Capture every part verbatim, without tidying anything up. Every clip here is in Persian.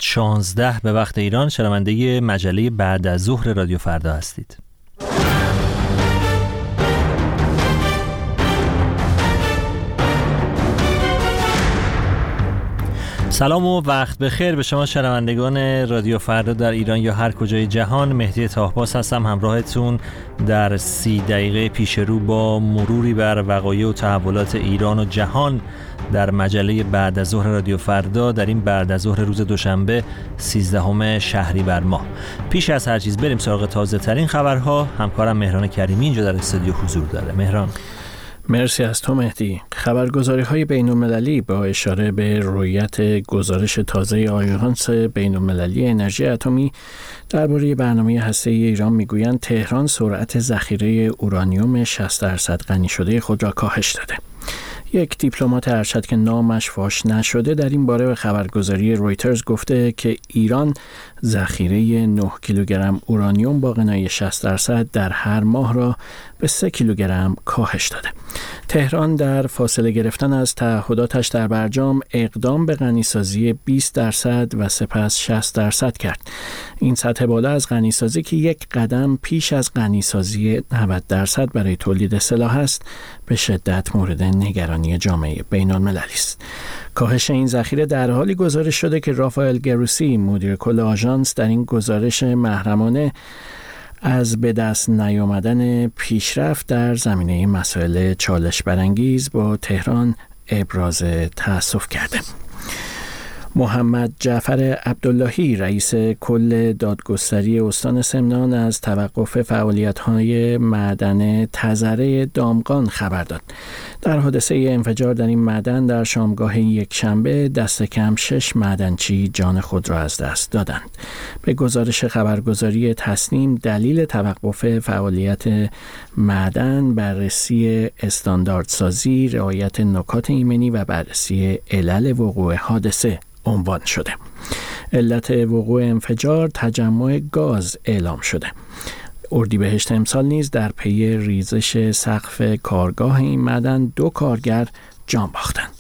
شانزده به وقت ایران شنونده مجله بعد از ظهر رادیو فردا هستید. سلام و وقت بخیر به شما شنوندگان رادیو فردا در ایران یا هر کجای جهان. مهدی طاهباس هستم همراهتون در سی دقیقه پیش رو با مروری بر وقایع و تحولات ایران و جهان در مجله بعد از ظهر رادیو فردا در این بعد از ظهر روز دوشنبه سیزدهم شهریور ماه. پیش از هر چیز بریم سراغ تازه ترین خبرها. همکارم مهران کریمی اینجا در استودیو حضور داره. مهران، مرسی از تو مهدی. خبرگزاری‌های بین‌المللی با اشاره به رویت گزارش تازه آژانس بین‌المللی انرژی اتمی درباره برنامه هسته‌ای ایران میگویند تهران سرعت ذخیره اورانیوم شصت درصد غنی شده خود را کاهش داده. یک دیپلمات ارشد که نامش فاش نشده در این باره به خبرگزاری رویترز گفته که ایران ذخیره نه کیلوگرم اورانیوم با غنای شصت درصد در هر ماه را به سه کیلوگرم کاهش داده. تهران در فاصله گرفتن از تعهداتش در برجام اقدام به غنیسازی بیست درصد و سپس شصت درصد کرد. این سطح بالا از غنیسازی که یک قدم پیش از غنیسازی نود درصد برای تولید سلاح است، به شدت مورد نگرانی جامعه بین‌المللی است. کاهش این ذخیره در حالی گزارش شده که رافائل گروسی مدیر کل آژانس در این گزارش محرمانه از به دست نیامدن پیشرفت در زمینه مسائل چالش برانگیز با تهران ابراز تأسف کرده. محمد جعفر عبداللهی رئیس کل دادگستری استان سمنان از توقف فعالیت‌های معدن تذره دامغان خبر داد. در حادثه انفجار در این معدن در شامگاه یکشنبه دست کم شش معدنچی جان خود را از دست دادند. به گزارش خبرگزاری تسنیم دلیل توقف فعالیت معدن بررسی استانداردسازی، رعایت نکات ایمنی و بررسی علل وقوع حادثه عنوان شده. علت وقوع انفجار تجمع گاز اعلام شده. اردیبهشت امسال نیز در پی ریزش سقف کارگاه این معدن دو کارگر جان باختند.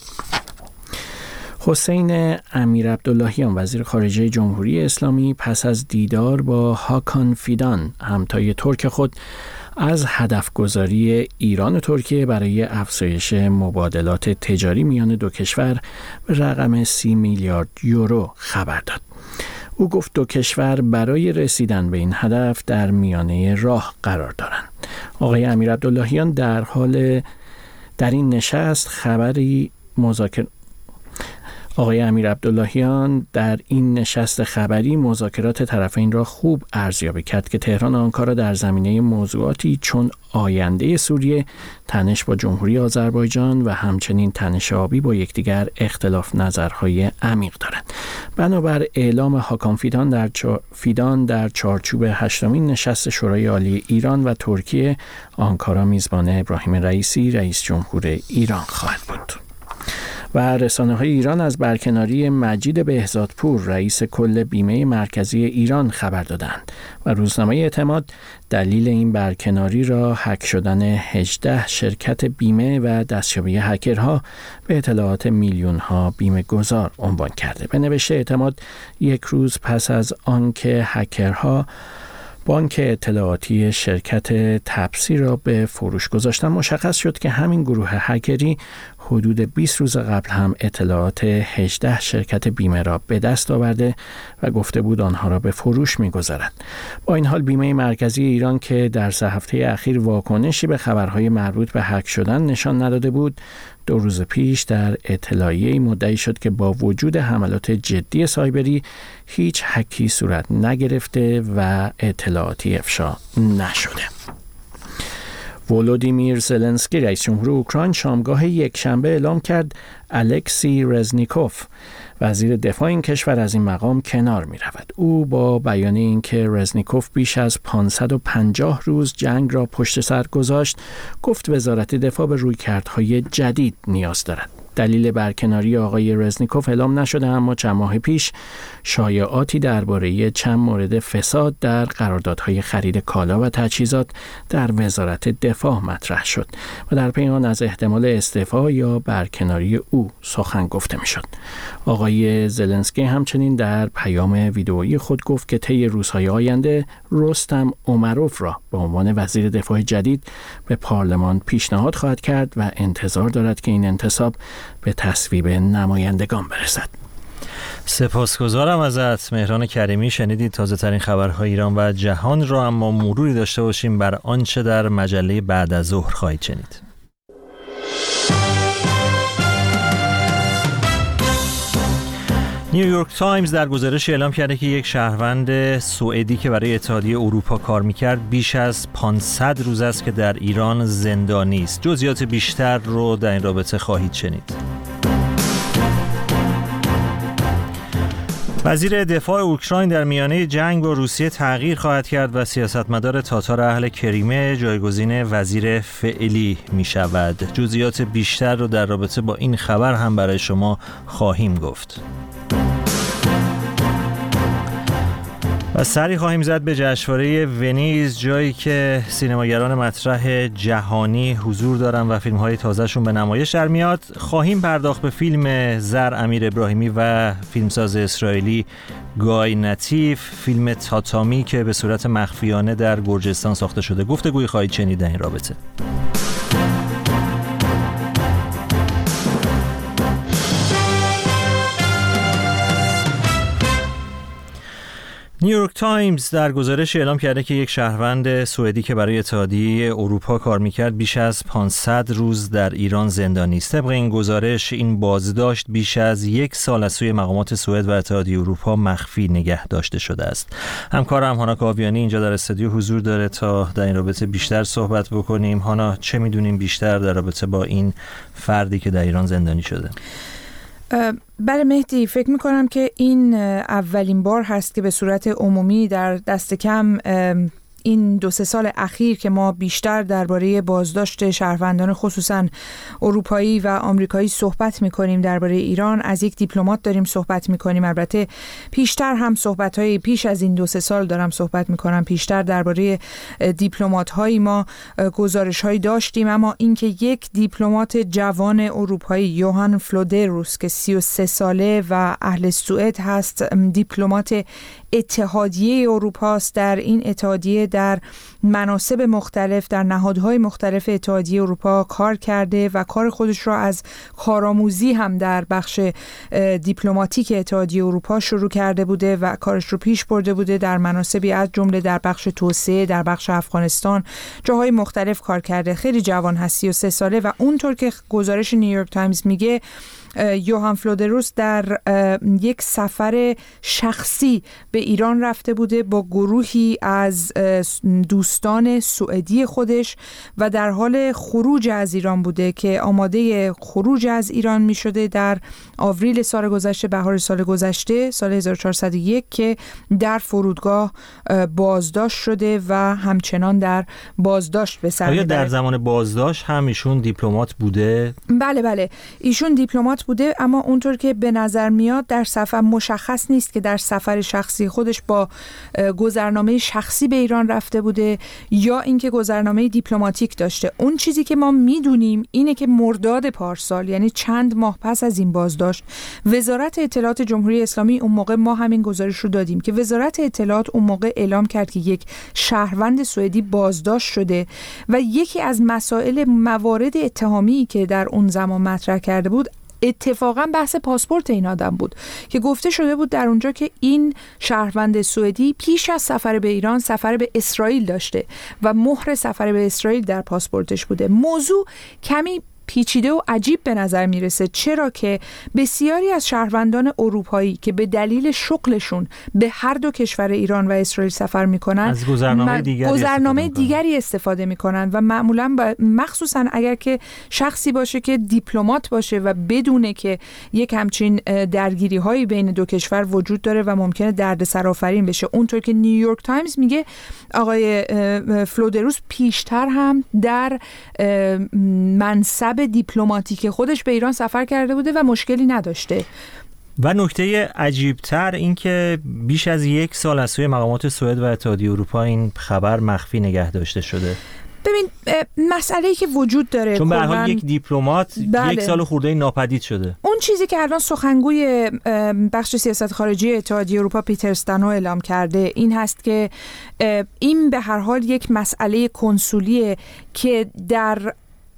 حسین امیر عبداللهیان وزیر خارجه جمهوری اسلامی پس از دیدار با هاکان فیدان همتای ترک خود از هدف گذاری ایران و ترکیه برای افزایش مبادلات تجاری میان دو کشور به رقم سی میلیارد یورو خبر داد. او گفت دو کشور برای رسیدن به این هدف در میانه راه قرار دارند. آقای امیر عبداللهیان در حال در این نشست خبری مذاکره آقای امیر عبداللهیان در این نشست خبری مذاکرات طرفین را خوب ارزیابی کرد که تهران و آنکارا در زمینه موضوعاتی چون آینده سوریه، تنش با جمهوری آذربایجان و همچنین تنش آبی با یکدیگر اختلاف نظرهای عمیق دارند. بنابر اعلام هاکان فیدان در چار... فیدان در چارچوب هشتمین نشست شورای عالی ایران و ترکیه، آنکارا میزبان ابراهیم رئیسی رئیس جمهور ایران خواهد بود. و رسانه‌های ایران از برکناری مجید بهزادپور رئیس کل بیمه مرکزی ایران خبر دادند و روزنامه اعتماد دلیل این برکناری را هک شدن هجده شرکت بیمه و دستیابی هکرها به اطلاعات میلیون‌ها بیمه گذار عنوان کرده. به نوشته اعتماد یک روز پس از آنکه هکرها بانک اطلاعاتی شرکت تپسی را به فروش گذاشتن، مشخص شد که همین گروه هکری حدود بیست روز قبل هم اطلاعات هجده شرکت بیمه را به دست آورده و گفته بود آنها را به فروش می‌گذارد. با این حال بیمه مرکزی ایران که در سه هفته اخیر واکنشی به خبرهای مربوط به هک شدن نشان نداده بود، دو روز پیش در اطلاعیه‌ای مدعی شد که با وجود حملات جدی سایبری هیچ هکی صورت نگرفته و اطلاعاتی افشا نشده. ولودیمیر زلنسکی رئیس جمهور اوکراین شامگاه یکشنبه اعلام کرد الکسی رزنیکوف وزیر دفاع این کشور از این مقام کنار می رود. او با بیان اینکه رزنیکوف بیش از پانصد و پنجاه روز جنگ را پشت سر گذاشت، گفت وزارت دفاع به رویکردهای جدید نیاز دارد. دلیل برکناری آقای رزنیکوف اعلام نشده، اما چند ماه پیش شایعاتی درباره چند مورد فساد در قراردادهای خرید کالا و تجهیزات در وزارت دفاع مطرح شد و در پی آن از احتمال استعفا یا برکناری او سخن گفته میشد. آقای زلنسکی همچنین در پیام ویدئویی خود گفت که طی روزهای آینده رستم اومروف را به عنوان وزیر دفاع جدید به پارلمان پیشنهاد خواهد کرد و انتظار دارد که این انتصاب به تصویب نمایندگان برسد. سپاسگزارم ازت مهران کریمی. شنیدید تازه ترین خبرهای ایران و جهان را، اما مروری داشته باشیم بر آنچه در مجله بعد از ظهر خواهید شنید. نیویورک تایمز در گزارش اعلام کرده که یک شهروند سوئدی که برای اتحادیه اروپا کار میکرد بیش از پانصد روز است که در ایران زندانی است. جزئیات بیشتر رو در این رابطه خواهید شنید. وزیر دفاع اوکراین در میانه جنگ با روسیه تغییر خواهد کرد و سیاستمدار تاتار اهل کریمه جایگزین وزیر فعلی می شود. جزئیات بیشتر رو در رابطه با این خبر هم برای شما خواهیم گفت. و سری خواهیم زد به جشنواره ونیز، جایی که سینماگران مطرح جهانی حضور دارن و فیلم‌های تازه‌شون به نمایش در میاد. خواهیم پرداخت به فیلم زر امیر ابراهیمی و فیلمساز اسرائیلی گای نتیف، فیلم تاتامی که به صورت مخفیانه در گرجستان ساخته شده. گفتگوی خواهید شنید در این رابطه. نیویورک تایمز در گزارش اعلام کرده که یک شهروند سوئدی که برای اتحادیه اروپا کار میکرد بیش از پانصد روز در ایران زندانی است. طبق این گزارش این بازداشت بیش از یک سال از سوی مقامات سوئد و اتحادیه اروپا مخفی نگه داشته شده است. همکارم هانا کاویانی اینجا در استودیو حضور داره تا در این رابطه بیشتر صحبت بکنیم. هانا، چه میدونیم بیشتر در رابطه با این فردی که در ایران زندانی شده؟ بله مهدی، فکر میکنم که این اولین بار هست که به صورت عمومی در دست کم این دو سه سال اخیر که ما بیشتر درباره بازداشت شهروندان خصوصا اروپایی و آمریکایی صحبت میکنیم. درباره ایران از یک دیپلمات داریم صحبت میکنیم. البته پیشتر هم صحبت‌های پیش از این دو سه سال دارم صحبت میکنم، پیشتر درباره دیپلمات‌های ما گزارش‌هایی داشتیم، اما اینکه یک دیپلمات جوان اروپایی یوهان فلودروس که سی و سه ساله و اهل سوئد هست، دیپلمات اتحادیه اروپا است، در این اتحادیه در مناصب مختلف در نهادهای مختلف اتحادیه اروپا کار کرده و کار خودش را از کارآموزی هم در بخش دیپلماتیک اتحادیه اروپا شروع کرده بوده و کارش رو پیش برده بوده. در مناصبی از جمله در بخش توسعه، در بخش افغانستان، جاهای مختلف کار کرده. خیلی جوان هست، سی و سه ساله، و اونطور که گزارش نیویورک تایمز میگه یوهان فلودروس در یک سفر شخصی به ایران رفته بوده با گروهی از دوستان سوئدی خودش و در حال خروج از ایران بوده که آماده خروج از ایران می شده در آوریل سال گذشته، بهار سال گذشته، سال هزار و چهارصد و یک، که در فرودگاه بازداشت شده و همچنان در بازداشت به سر میبره. آیا در زمان بازداشت هم ایشون دیپلمات بوده؟ بله بله، ایشون دیپلمات بوده، اما اونطور که به نظر میاد در سفر مشخص نیست که در سفر شخصی خودش با گذرنامه شخصی به ایران رفته بوده یا اینکه گذرنامه دیپلماتیک داشته. اون چیزی که ما میدونیم اینه که مرداد پارسال، یعنی چند ماه پس از این بازداشت، وزارت اطلاعات جمهوری اسلامی، اون موقع ما همین گزارش رو دادیم که وزارت اطلاعات اون موقع اعلام کرد که یک شهروند سوئدی بازداشت شده و یکی از مسائل موارد اتهامی که در اون زمان مطرح کرده بود اتفاقا بحث پاسپورت این آدم بود که گفته شده بود در اونجا که این شهروند سوئدی پیش از سفر به ایران سفر به اسرائیل داشته و مهر سفر به اسرائیل در پاسپورتش بوده. موضوع کمی پیچیده و عجیب به نظر میرسه، چرا که بسیاری از شهروندان اروپایی که به دلیل شغلشون به هر دو کشور ایران و اسرائیل سفر میکنن از گذرنامه دیگری, گذرنامه استفاده, دیگری استفاده میکنن و معمولا مخصوصا اگر که شخصی باشه که دیپلمات باشه و بدونه که یک همچین درگیری هایی بین دو کشور وجود داره و ممکنه دردسر آفرین بشه. اونطور که نیویورک تایمز میگه آقای فلودروس پیشتر هم در منصب مطلب دیپلماتیک خودش به ایران سفر کرده بوده و مشکلی نداشته. و نکته عجیبتر این که بیش از یک سال از سوی مقامات سوئد و اتحادیه اروپا این خبر مخفی نگه داشته شده. ببین مسئله‌ای که وجود داره، چون به هر حال یک دیپلمات بله. یک سال خورده ناپدید شده. اون چیزی که الان سخنگوی بخش سیاست خارجی اتحادیه اروپا پیتر استانو اعلام کرده این هست که این به هر حال یک مسئله کنسولیه که در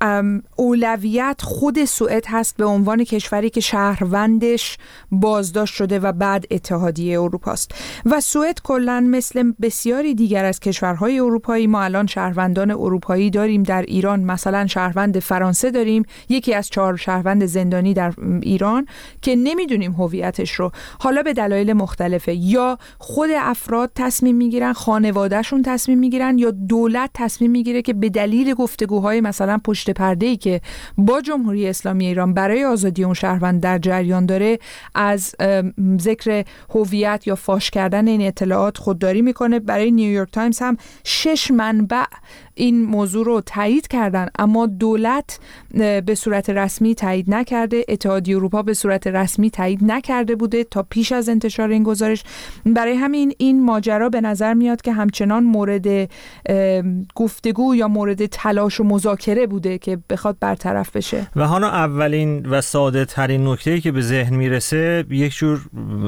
اولویت خود سوئد هست به عنوان کشوری که شهروندش بازداشت شده و بعد اتحادیه اروپا است و سوئد کلاً مثل بسیاری دیگر از کشورهای اروپایی، ما الان شهروندان اروپایی داریم در ایران، مثلا شهروند فرانسه داریم، یکی از چهار شهروند زندانی در ایران که نمیدونیم هویتش رو، حالا به دلایل مختلفه، یا خود افراد تصمیم میگیرن، خانوادهشون تصمیم میگیرن، یا دولت تصمیم میگیره که به دلیل گفتگوهای مثلا پشت پرده‌ای که با جمهوری اسلامی ایران برای آزادی اون شهروند در جریان داره از ذکر هویت یا فاش کردن این اطلاعات خودداری میکنه. برای نیویورک تایمز هم شش منبع این موضوع رو تایید کردن، اما دولت به صورت رسمی تایید نکرده، اتحادیه اروپا به صورت رسمی تایید نکرده بوده تا پیش از انتشار این گزارش. برای همین این ماجرا به نظر میاد که همچنان مورد گفتگو یا مورد تلاش و مذاکره بوده که بخواد برطرف بشه. و هانا اولین و ساده ترین نکته‌ای که به ذهن میرسه یک جور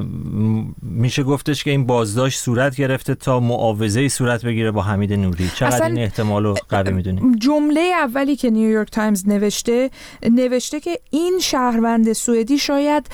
میشه گفتش که این بازداشت صورت گرفته تا معاوضه‌ای صورت بگیره با حمید نوری. چقدر این احتمال رو قوی میدونیم؟ جمله اولی که نیویورک تایمز نوشته نوشته که این شهروند سوئدی شاید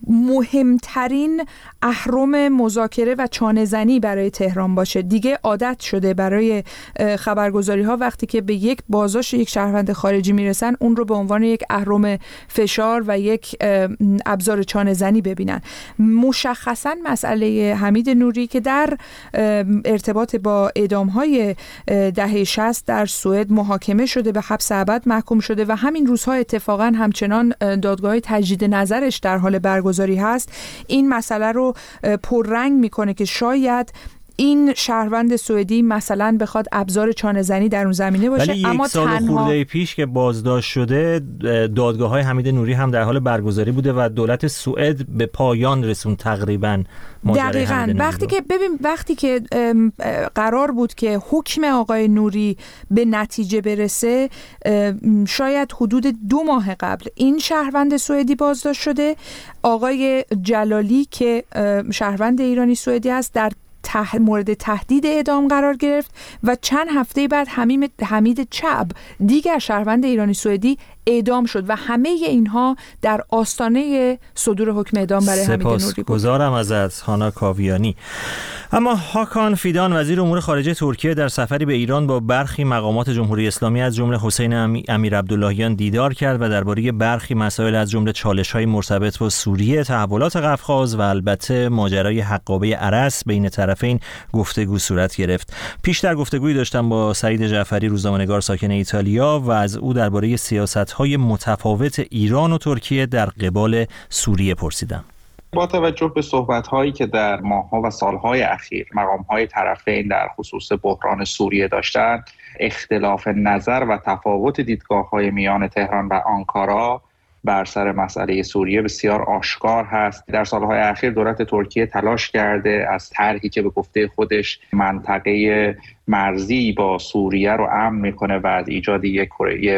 مهمترین اهرم مذاکره و چانه‌زنی برای تهران باشه. دیگه عادت شده برای خبرگزاری ها وقتی که به یک بازداشت یک شهروند خارجی میرسن اون رو به عنوان یک اهرم فشار و یک ابزار چانه‌زنی ببینن. مشخصا مسئله حمید نوری که در ارتباط با اعدام‌های دهه شصت در سوئد محاکمه شده، به حبس ابد محکوم شده و همین روزها اتفاقا همچنان دادگاه تجدید نظرش در حال برگزاری هست، این مسئله رو پررنگ میکنه که شاید این شهروند سوئدی مثلا بخواد ابزار چانه‌زنی در اون زمینه باشه. ولی اما یک سال تنها خورده پیش که بازداشت شده دادگاه‌های حمید نوری هم در حال برگزاری بوده و دولت سوئد به پایان رسون تقریباً ماجرای دقیقاً. وقتی که ببین وقتی که قرار بود که حکم آقای نوری به نتیجه برسه، شاید حدود دو ماه قبل این شهروند سوئدی بازداشت شده، آقای جلالی که شهروند ایرانی سوئدی است در تح... مورد تهدید اعدام قرار گرفت و چند هفته بعد حمید حمید چعب دیگر شهروند ایرانی سوئدی اعدام شد و همه اینها در آستانه صدور حکم اعدام برای حمید نوری بود. سپاسگزارم ازت هانا کاویانی. اما هاکان فیدان وزیر امور خارجه ترکیه در سفری به ایران با برخی مقامات جمهوری اسلامی از جمله حسین امیر عبداللهیان دیدار کرد و درباره برخی مسائل از جمله چالش‌های مرتبط با سوریه، تحولات قفقاز و البته ماجرای حقابه ارس بین طرفین گفتگو صورت گرفت. پیشتر گفتگویی داشتم با سعید جعفری، روزنامه‌نگار ساکن ایتالیا، و از او درباره سیاست‌های متفاوت ایران و ترکیه در قبال سوریه پرسیدم. با توجه به صحبت‌هایی که در ماه‌ها و سال‌های اخیر مقام‌های طرفین در خصوص بحران سوریه داشتند، اختلاف نظر و تفاوت دیدگاه‌های میان تهران و آنکارا بر سر مسئله سوریه بسیار آشکار هست. در سالهای اخیر دولت ترکیه تلاش کرده از طرحی که به گفته خودش منطقه مرزی با سوریه رو امن میکنه و از ایجاد یک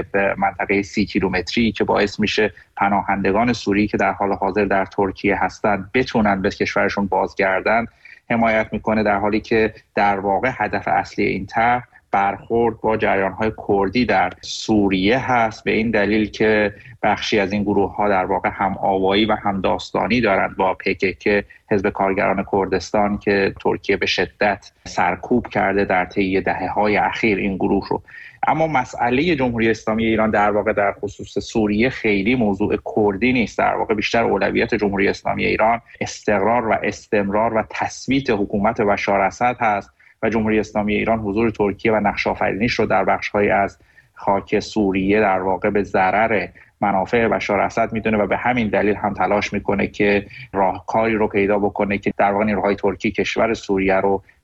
منطقه سی کیلومتری که باعث میشه پناهندگان سوری که در حال حاضر در ترکیه هستند بتونن به کشورشون بازگردن حمایت میکنه، در حالی که در واقع هدف اصلی این طرح برخورد با جریان‌های کردی در سوریه هست، به این دلیل که بخشی از این گروه‌ها در واقع هم آوایی و هم داستانی دارند با پی‌کی، حزب کارگران کردستان که ترکیه به شدت سرکوب کرده در طی دهه‌های اخیر این گروه رو. اما مسئله جمهوری اسلامی ایران در واقع در خصوص سوریه خیلی موضوع کردی نیست، در واقع بیشتر اولویت جمهوری اسلامی ایران استقرار و استمرار و تثبیت حکومت بشار اسد هست و جمهوری اسلامی ایران حضور ترکیه و نقش آفرینیش رو در بخش‌هایی از خاک سوریه در واقع به ضرر منافع بشار اسد میدونه و به همین دلیل هم تلاش میکنه که راهکاری رو پیدا بکنه که در واقع نیروهای ترکی کشور سوریه رو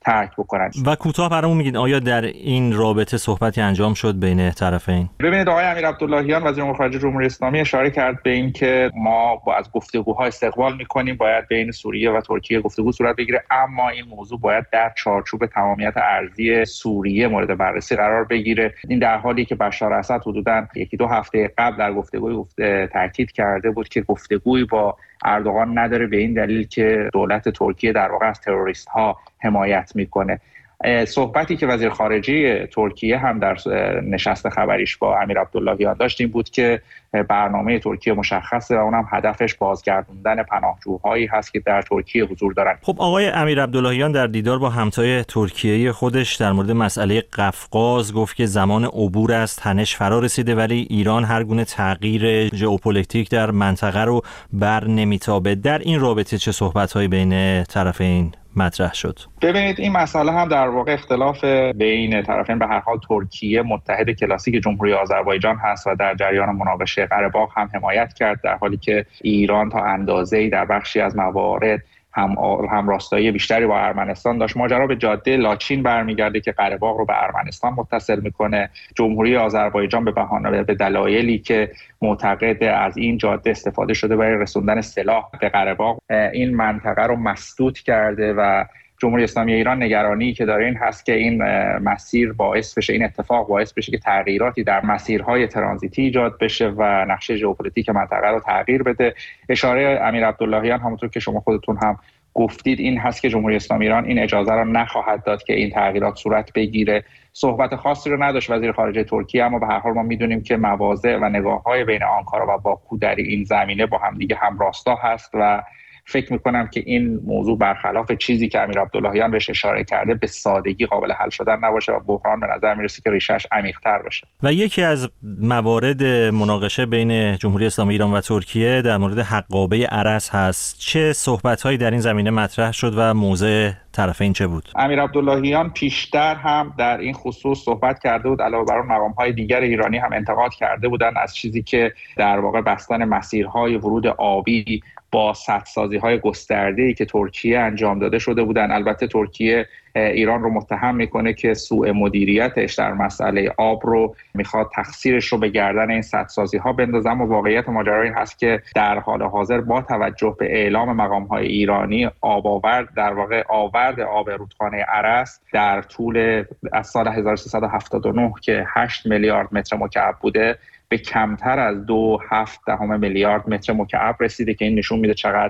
ترک بکنن. و کوتاه برامون میگید آیا در این رابطه صحبتی انجام شد بین طرفین؟ ببینید آقای امیر عبداللهیان وزیر امور خارجه جمهوری اسلامی اشاره کرد به این که ما با از گفتگوها استقبال میکنیم، باید بین سوریه و ترکیه گفتگو صورت بگیره، اما این موضوع باید در چارچوب تمامیت ارضی سوریه مورد بررسی قرار بگیره. این در حالی که بشار اسد حدوداً یکی دو هفته قبل در گفتگوی گفته تاکید کرده بود که گفتگوی با اردوغان نداره، به این دلیل که دولت ترکیه در واقع از تروریست ها حمایت میکنه. صحبتی که وزیر خارجه ترکیه هم در نشست خبریش با امیر عبداللهیان داشت این بود که برنامه ترکیه مشخصه و اونم هدفش بازگردوندن پناهجوهایی هست که در ترکیه حضور دارن. خب آقای امیر عبداللهیان در دیدار با همتای ترکیه خودش در مورد مسئله قفقاز گفت که زمان عبور از تنش فرا رسیده، ولی ایران هر گونه تغییر ژئوپلیتیک در منطقه رو بر نمیتابه. در این رابطه چه صحبت‌هایی بین طرفین مطرح شد؟ ببینید این مسئله هم در واقع اختلاف بین طرفین، به هر حال ترکیه متحد کلاسیک جمهوری آذربایجان هست و در جریان مناقشه قره باغ هم حمایت کرد، در حالی که ایران تا اندازه‌ای در بخشی از موارد هم هم راستایی بیشتری با ارمنستان داشت. ماجرا به جاده لاچین برمیگرده که قره باغ رو به ارمنستان متصل میکنه. جمهوری آذربایجان به بهانه به دلایلی که معتقد از این جاده استفاده شده برای رسوندن سلاح به قره باغ این منطقه رو مسدود کرده و جمهوری اسلامی ایران نگرانی که داره این هست که این مسیر باعث بشه، این اتفاق باعث بشه که تغییراتی در مسیرهای ترانزیتی ایجاد بشه و نقشه ژئوپلیتیک منطقه رو تغییر بده. اشاره امیر عبداللهیان همونطور که شما خودتون هم گفتید این هست که جمهوری اسلامی ایران این اجازه را نخواهد داد که این تغییرات صورت بگیره. صحبت خاصی رو نداشت وزیر خارجه ترکیه، اما به هر حال ما میدونیم که مواضع و نگاه‌های بین آنکارا و باکو در این زمینه با هم دیگه همراستا هست و فکر میکنم که این موضوع برخلاف چیزی که امیر عبداللهیان بهش اشاره کرده به سادگی قابل حل شدن نباشه و بحران به نظر میرسه که ریشش عمیق‌تر باشه. و یکی از موارد مناقشه بین جمهوری اسلامی ایران و ترکیه در مورد حقابه ارس هست. چه صحبت‌هایی در این زمینه مطرح شد و موضع طرفین چه بود؟ امیر عبداللهیان پیشتر هم در این خصوص صحبت کرده بود، علاوه بر مقام‌های دیگر ایرانی هم انتقاد کرده بودن از چیزی که در واقع بستن مسیرهای ورود آبی با سدسازی‌های گسترده‌ای که ترکیه انجام داده شده بودن. البته ترکیه ایران رو متهم میکنه که سوء مدیریتش در مسئله آب رو میخواد تقصیرش رو به گردن این سدسازی‌ها بندازه، اما واقعیت ماجرا این هست که در حال حاضر با توجه به اعلام مقام‌های ایرانی آب آورد در واقع آورد آب رودخانه ارس در طول از سال هزار و سیصد و هفتاد و نه که هشت میلیارد متر مکعب بوده به کمتر از دو هفت دهم میلیارد متر مکعب رسیده که این نشون میده چقدر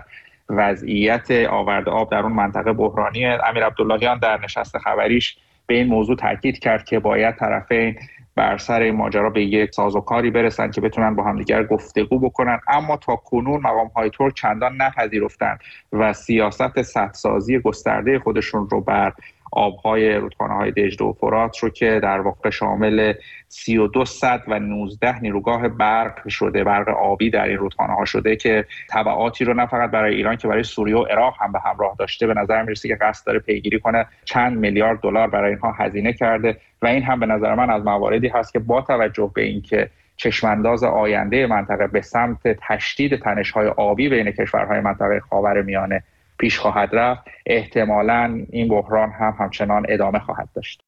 وضعیت آورد آب در اون منطقه بحرانیه. امیر عبداللهیان در نشست خبریش به این موضوع تاکید کرد که باید طرفین بر سر این ماجرا به یک سازوکاری برسن که بتونن با همدیگر گفتگو بکنن، اما تا کنون مقام‌های ترک چندان نپذیرفتن و سیاست سدسازی گسترده خودشون رو بر آبهای رودخانه‌های دجله و فرات رو که در واقع شامل سی و دو سد و نوزده نیروگاه برق شده، برق آبی در این رودخانه‌ها شده که تبعاتی رو نه فقط برای ایران که برای سوریه و عراق هم به همراه داشته. به نظر میرسه که قصد داره پیگیری کنه، چند میلیارد دلار برای اینها هزینه کرده و این هم به نظر من از مواردی هست که با توجه به اینکه چشمانداز آینده منطقه به سمت تشدید تنش‌های آبی بین کشورهای منطقه خاورمیانه پیش خواهد رفت، احتمالاً این بحران هم همچنان ادامه خواهد داشت.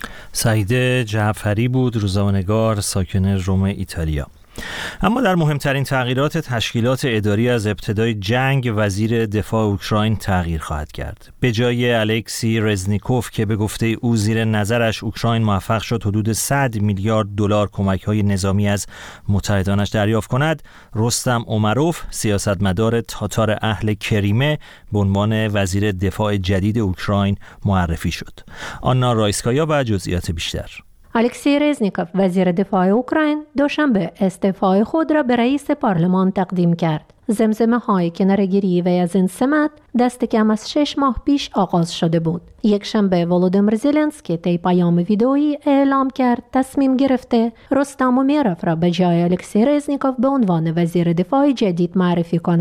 سعید جعفری بود، روزنامه‌نگار ساکن روم ایتالیا. اما در مهمترین تغییرات تشکیلات اداری از ابتدای جنگ وزیر دفاع اوکراین تغییر خواهد کرد. به جای الکسی رزنیکوف که به گفته او زیر نظرش اوکراین موفق شد حدود صد میلیارد دلار کمک‌های نظامی از متحدانش دریافت کند، رستم اومروف سیاستمدار تاتار اهل کریمه به عنوان وزیر دفاع جدید اوکراین معرفی شد. آنا رایسکایا و جزئیات بیشتر. الکسی رزنیکوف وزیر دفاع اوکراین دوشنبه استعفای خود را به رئیس پارلمان تقدیم کرد. زمزمه های کناره‌گیری و از این سمت دست کم از شش ماه پیش آغاز شده بود. یک شنبه ولودیمیر زلنسکی طی پیام ویدئویی اعلام کرد تصمیم گرفته رستم اومروف را به جای الکسی رزنیکوف به عنوان وزیر دفاع جدید معرفی کند.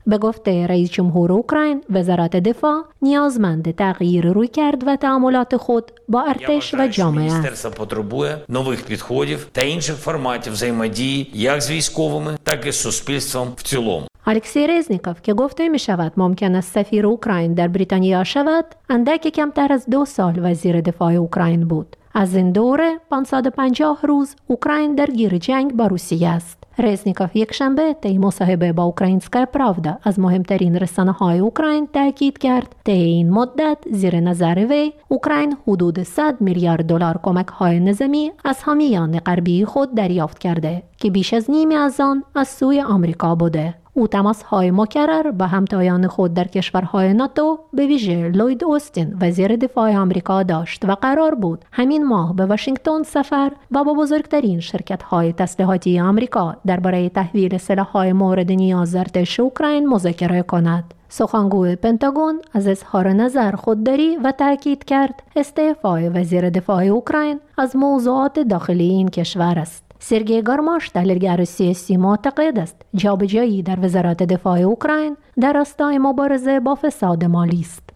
به گفته رئیس جمهور اوکراین، وزارت دفاع نیازمند تغییر رویکرد و تعاملات خود با ارتش و جامعه است. Міністерство потребує нових підходів та інших форматів взаємодії як з військовими, так і з суспільством в цілому. الکسی رزنیکوف که گفته می شود ممکن است سفیر اوکراین در بریتانیا شود، اندکی کمتر از دو سال وزیر دفاع اوکراین بود. از این دوره پانصد و پنجاه روز اوکراین درگیر جنگ با روسیه است. رزنیکوف یک شنبه طی مصاحبه با اوکراینسکا پراودا از مهمترین رسانه‌های اوکراین تاکید کرد طی این مدت زیر نظر وی اوکراین حدود صد میلیارد دلار کمک‌های نظامی از حامیان غربی خود دریافت کرده که بیش از نیمی از آن از سوی آمریکا بوده. او تماس‌های مکرر با همتایان خود در کشورهای ناتو به ویژه لوید اوستین وزیر دفاع آمریکا داشت و قرار بود همین ماه به واشنگتن سفر و با بزرگترین شرکت‌های تسلیحاتی آمریکا درباره تحویل سلاح‌های مورد نیاز ارتش اوکراین مذاکره کند. سخنگوی پنتاگون از اظهار نظر خودداری و تاکید کرد استعفای وزیر دفاع اوکراین از موضوعات داخلی این کشور است. سرگئی گارماش تحلیلگر سیاسی معتقد است جابجایی در وزارت دفاع اوکراین در راستای مبارزه با فساد مالی است.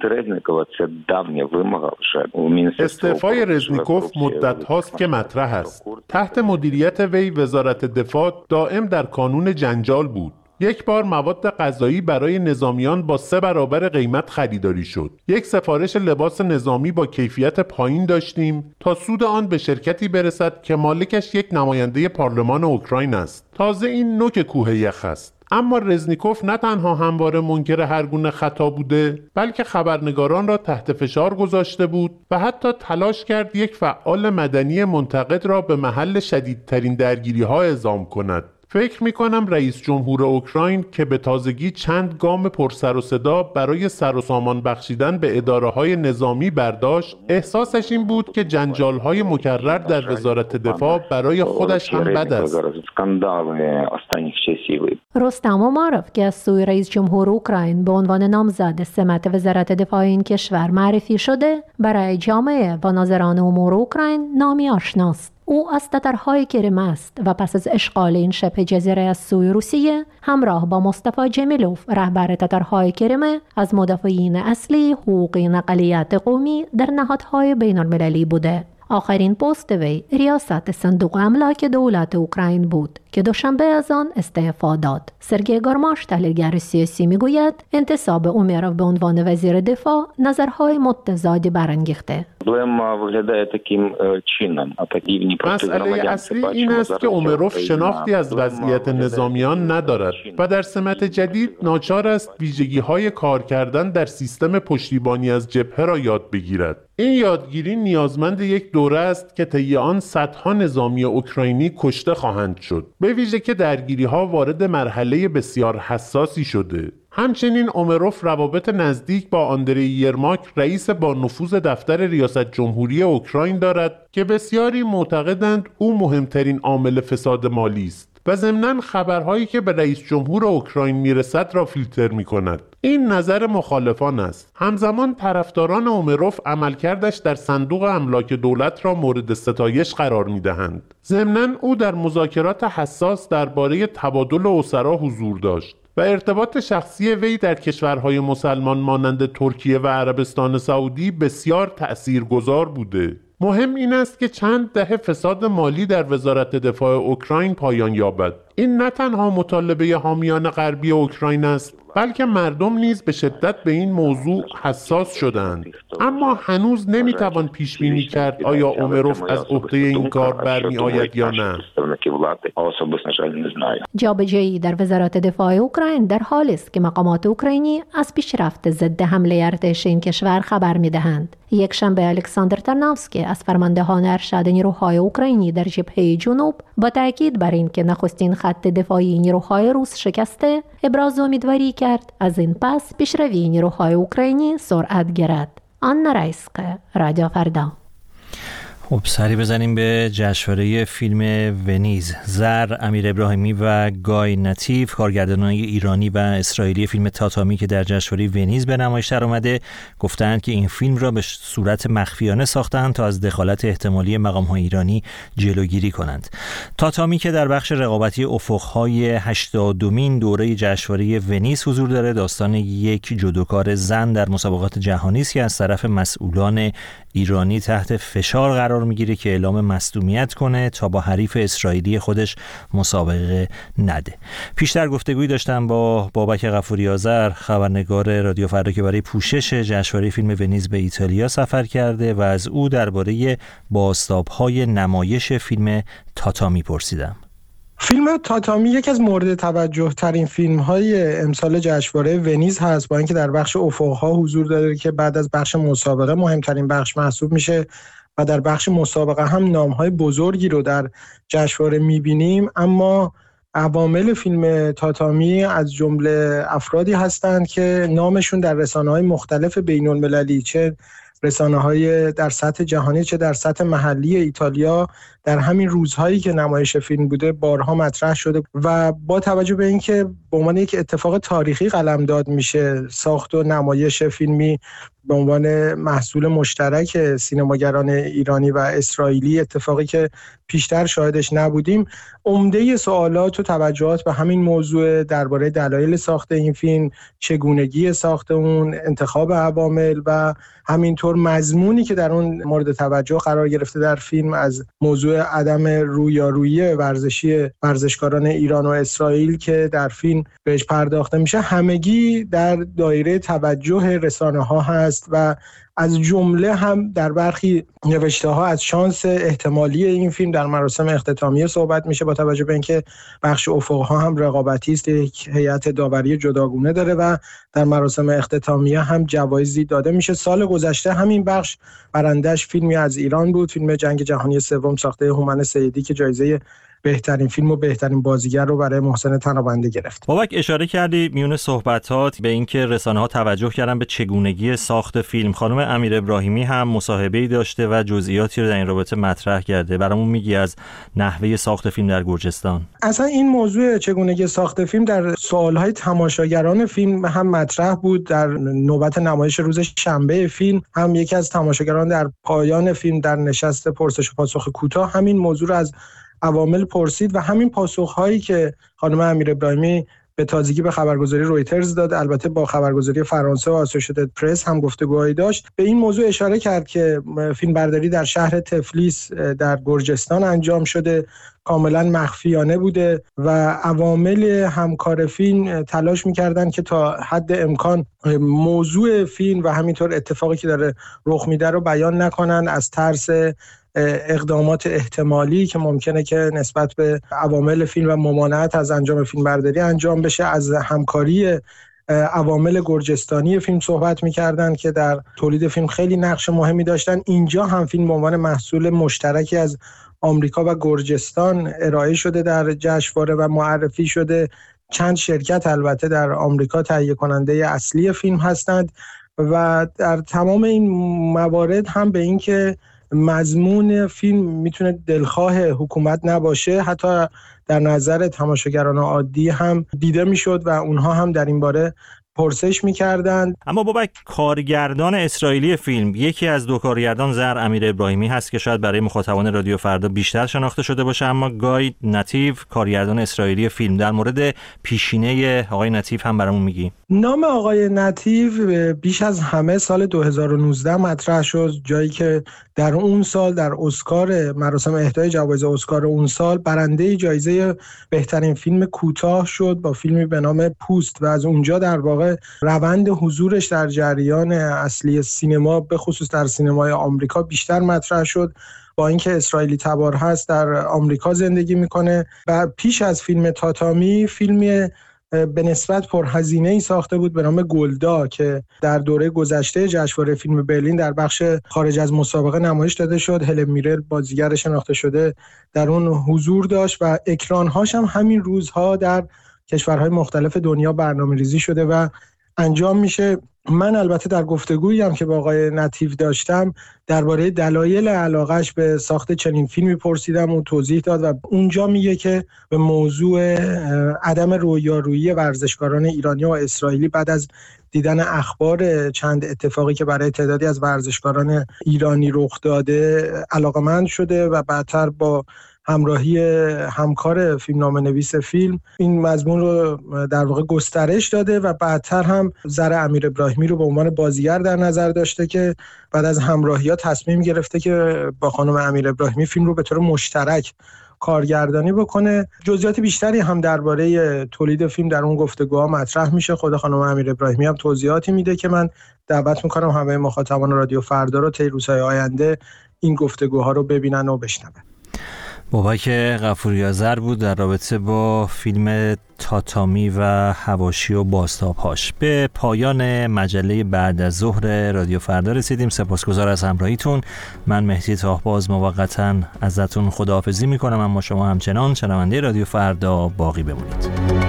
استعفای رزنیکوف مدت هاست که مطرح است. تحت مدیریت وی وزارت دفاع دائم در کانون جنجال بود. یک بار مواد غذایی برای نظامیان با سه برابر قیمت خریداری شد. یک سفارش لباس نظامی با کیفیت پایین داشتیم تا سود آن به شرکتی برسد که مالکش یک نماینده پارلمان اوکراین است. تازه این نوک کوه یخ است. اما رزنیکوف نه تنها همواره منکر هر گونه خطا بوده، بلکه خبرنگاران را تحت فشار گذاشته بود و حتی تلاش کرد یک فعال مدنی منتقد را به محل شدیدترین درگیری‌ها اعزام کند. فکر می کنم رئیس جمهور اوکراین که به تازگی چند گام پر سر و صدا برای سر و سامان بخشیدن به اداره‌های نظامی برداشت، احساسش این بود که جنجال‌های مکرر در وزارت دفاع برای خودش هم بد است. رستم اوماروف که از سوی رئیس جمهور اوکراین به عنوان نامزد سمت وزارت دفاع این کشور معرفی شده، برای جامعه و ناظران امور اوکراین نامی آشناست. او از تترهای کریم است و پس از اشغال این شبه جزیره از سوی روسیه همراه با مصطفی جمیلوف رهبر تترهای کریم از مدافعین اصلی حقوق اقلیت قومی در نهادهای بین المللی بوده. آخرین پست وی ریاست صندوق املاک دولت اوکراین بود که دوشنبه از آن استعفا داد. سرگئی گارماش تحلیلگر سیاسی میگوید انتصاب اوماروف به عنوان وزیر دفاع نظرهای متضادی برانگیخته. مسئله اصلی این است که اوماروف شناختی از وضعیت نظامیان ندارد و در سمت جدید ناچار است ویژگی‌های کار کردن در سیستم پشتیبانی از جبهه را یاد بگیرد. این یادگیری نیازمند یک دوره است که طی آن صدها نظامی اوکراینی کشته خواهند شد، به ویژه که درگیری‌ها وارد مرحله بسیار حساسی شده. همچنین اوماروف روابط نزدیک با آندری یرماک رئیس با نفوذ دفتر ریاست جمهوری اوکراین دارد که بسیاری معتقدند او مهمترین عامل فساد مالی است و ضمناً خبرهایی که به رئیس جمهور اوکراین میرسد را فیلتر می‌کند. این نظر مخالفان است. همزمان طرفداران اوماروف عملکردش در صندوق املاک دولت را مورد ستایش قرار می‌دهند. ضمناً او در مذاکرات حساس درباره تبادل اسرا حضور داشت و ارتباط شخصی وی در کشورهای مسلمان مانند ترکیه و عربستان سعودی بسیار تأثیرگذار بوده. مهم این است که چند دهه فساد مالی در وزارت دفاع اوکراین پایان یابد. این نه تنها مطالبه حامیان غربی اوکراین است، بلکه مردم نیز به شدت به این موضوع حساس شدند. اما هنوز نمیتوان پیش بینی کرد آیا اوماروف از عهده این کار برمی آید یا نه. جابجایی در وزارت دفاع اوکراین در حالی است که مقامات اوکراینی از پیشرفت ضد حمله ارتش این کشور خبر می‌دهند. یک شنبه الکساندر ترناوسکی از فرماندهان ارشد نیروهای اوکراینی در جبهه جنوب با تاکید بر اینکه نخستین خط دفاعی نیروهای روس شکسته، ابراز امیدواری کرد از این پس پیشروی نیروهای اوکراینی سرعت گیرد. آنا رایسکا، رادیو فردا. خب سری بزنیم به جشنواره فیلم ونیز. زر امیر ابراهیمی و گای نتیف، کارگردانان ایرانی و اسرائیلی فیلم تاتامی که در جشنواره ونیز به نمایش در اومده، گفتند که این فیلم را به صورت مخفیانه ساختند تا از دخالت احتمالی مقام‌های ایرانی جلوگیری کنند. تاتامی که در بخش رقابتی افق‌های هشتادمین دوره جشنواره ونیز حضور داره، داستان یک جودوکار زن در مسابقات جهانی است که از طرف مسئولان ایرانی تحت فشار قرار میگیره که اعلام مصدومیت کنه تا با حریف اسرائیلی خودش مسابقه نده. پیشتر گفتگویی داشتم با بابک غفوری آذر، خبرنگار رادیو فردا که برای پوشش جشنواره فیلم ونیز به ایتالیا سفر کرده و از او درباره بازتاب‌های نمایش فیلم تاتامی پرسیدم. فیلم تاتامی یکی از مورد توجه ترین فیلم های امسال جشنواره ونیز هست، با اینکه در بخش افق‌ها حضور داره که بعد از بخش مسابقه مهمترین بخش محسوب میشه و در بخش مسابقه هم نام‌های بزرگی رو در جشنواره می‌بینیم، اما عوامل فیلم تاتامی از جمله افرادی هستند که نامشون در رسانه‌های مختلف بین‌المللی، چه رسانه‌های در سطح جهانی چه در سطح محلی ایتالیا، در همین روزهایی که نمایش فیلم بوده بارها مطرح شده و با توجه به اینکه به عنوان یک اتفاق تاریخی قلمداد میشه ساخت و نمایش فیلمی به عنوان محصول مشترک سینماگران ایرانی و اسرائیلی، اتفاقی که پیشتر شاهدش نبودیم، عمده سوالات و توجهات به همین موضوع درباره دلایل ساخت این فیلم، چگونگی ساخت اون، انتخاب عوامل و همینطور مضمونی که در اون مورد توجه قرار گرفته در فیلم از موضوع عدم رویارویی ورزشی ورزشکاران ایران و اسرائیل که در فیلم بهش پرداخته میشه، همگی در دایره توجه رسانه‌ها هست و از جمله هم در برخی نوشته‌ها از شانس احتمالی این فیلم در مراسم اختتامیه صحبت میشه، با توجه به اینکه بخش افق‌ها هم رقابتی است، یک هیئت داوری جداگونه داره و در مراسم اختتامیه هم جوایزی داده میشه. سال گذشته همین بخش برندش فیلمی از ایران بود، فیلم جنگ جهانی سوم ساخته هومن سیدی که جایزه بهترین فیلم و بهترین بازیگر رو برای محسن تنابنده گرفت. بابک اشاره کردی میون صحبتات به اینکه رسانه‌ها توجه کردن به چگونگی ساخت فیلم. خانم امیر ابراهیمی هم مصاحبه‌ای داشته و جزئیاتی رو در این رابطه مطرح کرده. برامون میگی از نحوه ساخت فیلم در گرجستان؟ اصلا این موضوع چگونگی ساخت فیلم در سوال‌های تماشاگران فیلم هم مطرح بود. در نوبت نمایش روز شنبه فیلم هم یکی از تماشاگران در پایان فیلم در نشست پرسش و پاسخ کوتاه همین موضوع رو از عوامل پرسید و همین پاسخ‌هایی که خانم امیر ابراهیمی به تازگی به خبرگزاری رویترز داد، البته با خبرگزاری فرانسه و آسوشییتد پرس هم گفتگوهایی داشت، به این موضوع اشاره کرد که فیلمبرداری در شهر تفلیس در گرجستان انجام شده، کاملا مخفیانه بوده و عوامل همکار فیلم تلاش می‌کردند که تا حد امکان موضوع فیلم و همینطور اتفاقی که داره رخ میده رو بیان نکنن، از ترس اقدامات احتمالی که ممکنه که نسبت به عوامل فیلم و ممانعت از انجام فیلمبرداری انجام بشه، از همکاری عوامل گرجستانی فیلم صحبت می‌کردن که در تولید فیلم خیلی نقش مهمی داشتن. اینجا هم فیلم به عنوان محصول مشترکی از آمریکا و گرجستان ارائه شده در جشنواره و معرفی شده. چند شرکت البته در آمریکا تهیه کننده اصلی فیلم هستند و در تمام این موارد هم به این که مضمون فیلم میتونه دلخواه حکومت نباشه، حتی در نظر تماشاگران عادی هم دیده میشد و اونها هم در این باره پرسش می‌کردند. اما بابک، کارگردان اسرائیلی فیلم، یکی از دو کارگردان زر امیر ابراهیمی هست که شاید برای مخاطبان رادیو فردا بیشتر شناخته شده باشه، اما گای نتیف، کارگردان اسرائیلی فیلم، در مورد پیشینه آقای نتیف هم برامون میگی؟ نام آقای نتیف بیش از همه سال دو هزار و نوزده مطرح شد، جایی که در اون سال در اسکار، مراسم اهدای جوایز اسکار اون سال، برنده جایزه بهترین فیلم کوتاه شد با فیلمی به نام پوست و از اونجا در واقع روند حضورش در جریان اصلی سینما، به خصوص در سینمای آمریکا، بیشتر مطرح شد. با اینکه اسرائیلی تبار هست در آمریکا زندگی میکنه و پیش از فیلم تاتامی فیلمی به نسبت پرهزینه‌ای ساخته بود به نام گلدا که در دوره گذشته جشنواره فیلم برلین در بخش خارج از مسابقه نمایش داده شد. هلن میرل بازیگر شناخته شده در اون حضور داشت و اکران‌هاش هم همین روزها در کشورهای مختلف دنیا برنامه‌ریزی شده و انجام میشه. من البته در گفتگویی هم که با آقای نتیو داشتم درباره دلایل علاقهش به ساخت چنین فیلمی پرسیدم و توضیح داد و اونجا میگه که به موضوع عدم رویارویی ورزشکاران ایرانی و اسرائیلی بعد از دیدن اخبار چند اتفاقی که برای تعدادی از ورزشکاران ایرانی رخ داده علاقه‌مند شده و بعدتر با همراهی همکار فیلمنامه نویس فیلم این مضمون رو در واقع گسترش داده و بعدتر هم زر امیر ابراهیمی رو به عنوان بازیگر در نظر داشته که بعد از همراهی‌ها تصمیم گرفته که با خانم امیر ابراهیمی فیلم رو به طور مشترک کارگردانی بکنه. جزئیات بیشتری هم درباره تولید فیلم در اون گفتگوها مطرح میشه. خود خانم امیر ابراهیمی هم توضیحاتی میده که من دعوت میکنم همه مخاطبان رادیو فردا رو طی روزهای آینده این گفتگوها رو ببینن و بشنون. بابک غفوری آذر بود در رابطه با فیلم تاتامی و حواشی و بازتاب‌هاش. به پایان مجله بعد از ظهر رادیو فردا رسیدیم. سپاسگزار از همراهیتون. من مهدی تاهباز موقتا ازتون خداحافظی میکنم، اما شما همچنان شنونده رادیو فردا باقی بمونید.